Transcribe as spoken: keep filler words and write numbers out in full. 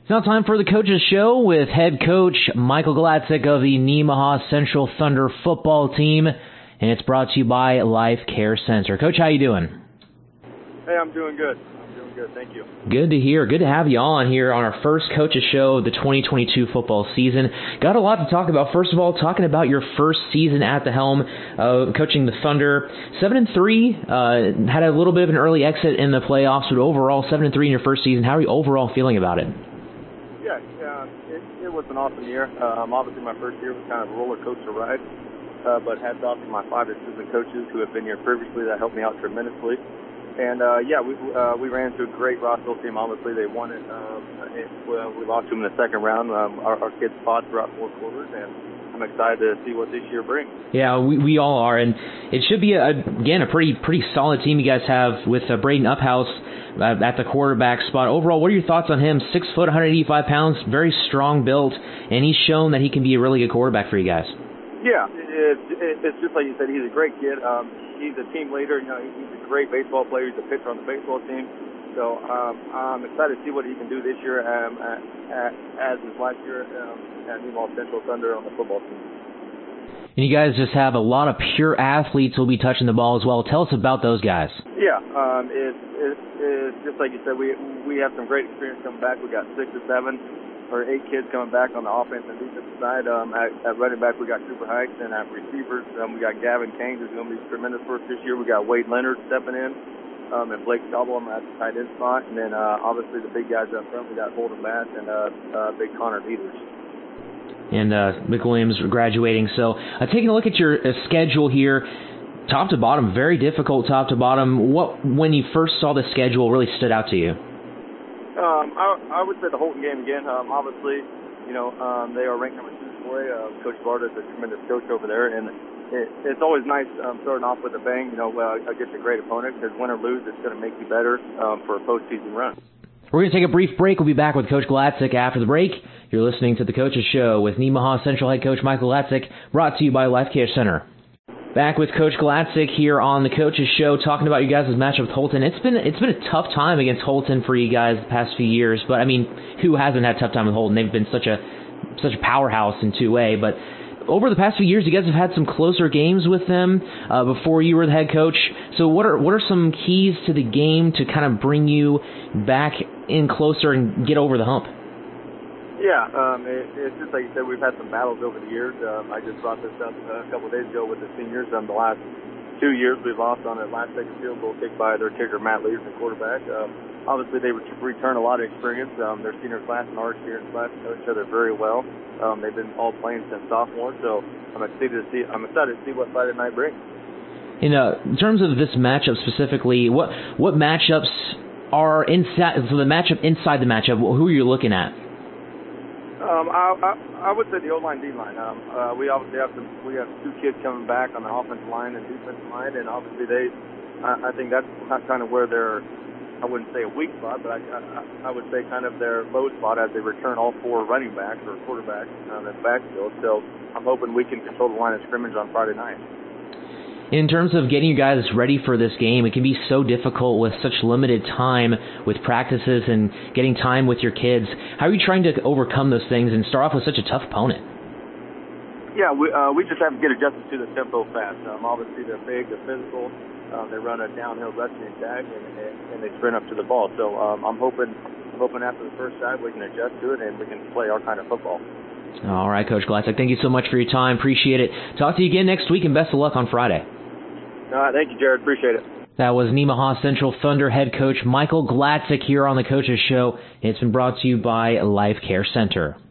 It's now time for the Coach's Show with head coach Michael Gladzik of the Nemaha Central Thunder football team, and it's brought to you by Life Care Center. Coach, how you doing? Hey, I'm doing good. I'm doing good. Thank you. Good to hear. Good to have you on here on our first Coach's Show of the twenty twenty-two football season. Got a lot to talk about. First of all, talking about your first season at the helm, uh, coaching the Thunder. Seven and three. Uh, had a little bit of an early exit in the playoffs, but overall seven and three in your first season. How are you overall feeling about it? Yeah, uh, it, it was an awesome year. Um, obviously, my first year was kind of a roller coaster ride, uh, but hats off to my five assistant coaches who have been here previously. That helped me out tremendously. And uh, yeah, we uh, we ran into a great Rossville team. Obviously, they won it. Um, it well, we lost to them in the second round. Um, our, our kids fought throughout four quarters, and I'm excited to see what this year brings. Yeah, we we all are, and it should be a, again a pretty pretty solid team you guys have with uh, Braden Uphouse uh, at the quarterback spot. Overall, what are your thoughts on him? Six foot, one hundred eighty-five pounds, very strong built, and he's shown that he can be a really good quarterback for you guys. Yeah, it, it, it's just like you said. He's a great kid. Um, he's a team leader. You know, he's a great baseball player. He's a pitcher on the baseball team. So um, I'm excited to see what he can do this year, um, as his last year um, at Nemaha Central Thunder on the football team. And you guys just have a lot of pure athletes who will be touching the ball as well. Tell us about those guys. Yeah, um, it's it, it's just like you said. We we have some great experience coming back. We got six or seven or eight kids coming back on the offense and defensive side. Um, at, at running back, we got Cooper Heights, and at receivers, um, we got Gavin Kane, who's going to be tremendous for us this year. We got Wade Leonard stepping in, um, and Blake Stobble at the tight end spot, and then uh, obviously the big guys up front. We got Holden Bass and uh, uh, big Connor Peters. And uh, Mick Williams graduating. So uh, taking a look at your uh, schedule here, top to bottom, very difficult top to bottom. What, when you first saw the schedule, really stood out to you? Um, I, I would say the Holton game again. Um, obviously, you know, um, they are ranked number two in four A. Uh, Coach Varda is a tremendous coach over there, and it, it's always nice um, starting off with a bang, you know, uh, against a great opponent, because win or lose, it's going to make you better um, for a postseason run. We're going to take a brief break. We'll be back with Coach Gladzik after the break. You're listening to the Coach's Show with Nemaha Central head coach Michael Gladzik, brought to you by Life Care Center. Back with Coach Gladzik here on the Coach's Show, talking about you guys' matchup with Holton. It's been it's been a tough time against Holton for you guys the past few years, but I mean, who hasn't had a tough time with Holton? They've been such a such a powerhouse in two A, but over the past few years, you guys have had some closer games with them uh, before you were the head coach. So what are what are some keys to the game to kind of bring you back in closer and get over the hump? Yeah, um, it, it's just like you said, we've had some battles over the years. Um, I just brought this up a couple of days ago with the seniors. Um, the last two years we've lost on a last-second field goal kick by their kicker, Matt Lears, the quarterback. Um, obviously, they ret- return a lot of experience. Um, their senior class and our senior class know each other very well. Um, they've been all playing since sophomore, so I'm excited to see. I'm excited to see what Friday night brings. In, uh, in terms of this matchup specifically, what what matchups are inside? So the matchup inside the matchup, who are you looking at? Um, I, I, I would say the O-line, D-line. Um, uh, we obviously have some, we have two kids coming back on the offensive line and defensive line, and obviously they, I, I think that's kind of where they're, I wouldn't say a weak spot, but I, I, I would say kind of their low spot as they return all four running backs or quarterbacks um, in the backfield. So I'm hoping we can control the line of scrimmage on Friday night. In terms of getting you guys ready for this game, it can be so difficult with such limited time with practices and getting time with your kids. How are you trying to overcome those things and start off with such a tough opponent? Yeah, we uh, we just have to get adjusted to the tempo fast. Um, obviously, they're big, they're physical. Um, they run a downhill rushing attack, and, and, and they sprint up to the ball. So um, I'm hoping I'm hoping after the first drive we can adjust to it and we can play our kind of football. All right, Coach Gladzik, thank you so much for your time. Appreciate it. Talk to you again next week, and best of luck on Friday. All right, thank you, Jared. Appreciate it. That was Nemaha Central Thunder head coach Michael Gladzik here on the Coach's Show. It's been brought to you by Life Care Center.